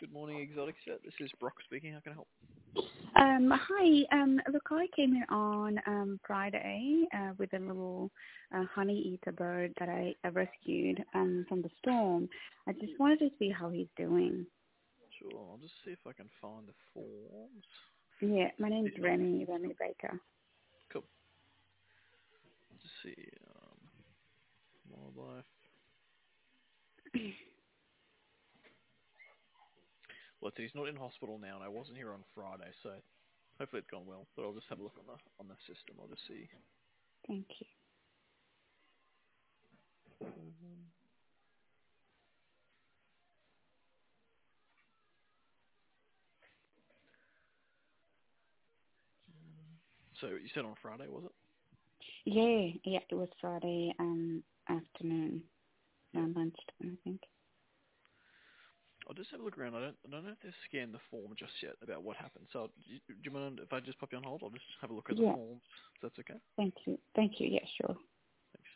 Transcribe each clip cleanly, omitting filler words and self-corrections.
Good morning, Exotic Set. This is Brock speaking. How can I help? Hi. Look, I came in on Friday with a little honey eater bird that I rescued from the storm. I just wanted to see how he's doing. Sure, I'll just see if I can find the forms. Yeah, my name's Remy Baker. Cool. I'll just see. Wildlife. Well, he's not in hospital now, and I wasn't here on Friday, so hopefully it's gone well. But I'll just have a look on the system. I'll just see. Thank you. So you said on Friday, was it? Yeah, it was Friday afternoon, Yeah. around lunchtime, I think. I'll just have a look around. I don't know if they've scanned the form just yet about what happened. So do you mind if I just pop you on hold? I'll just have a look at the Yeah, forms. If that's okay. thank you. Thank you. Yeah, sure. Thanks.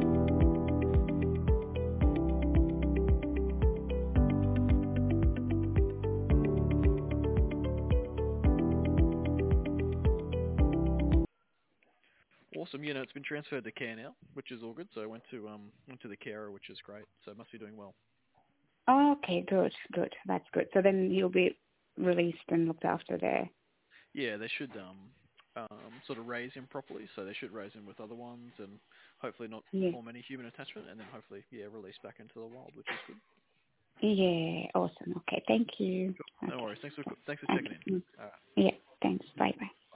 Awesome. It's been transferred to care now, which is all good. So I went to the carer, which is great. So it must be doing well. Okay, good. That's good. So then he'll be released and looked after there. Yeah, they should sort of raise him properly. So they should raise him with other ones, and hopefully not Yeah. form any human attachment, and then hopefully release back into the wild, which is good. Yeah, awesome. Okay, thank you. Cool. No Okay. worries. Thanks for checking in. Okay. All right. Yeah, thanks. Bye-bye.